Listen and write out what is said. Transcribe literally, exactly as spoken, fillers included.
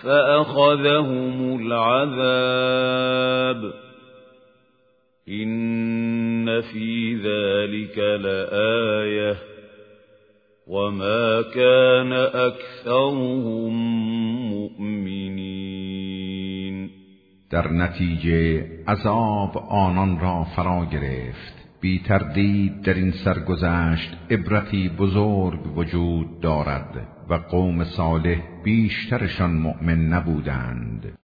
فأخذهم العذاب إن في ذلك لآية وما كان أكثرهم مؤمنين. در نتیجه عذاب آنان را فرا گرفت. بی تردید در این سرگذشت عبرتی بزرگ وجود دارد و قوم صالح بیشترشان مؤمن نبودند.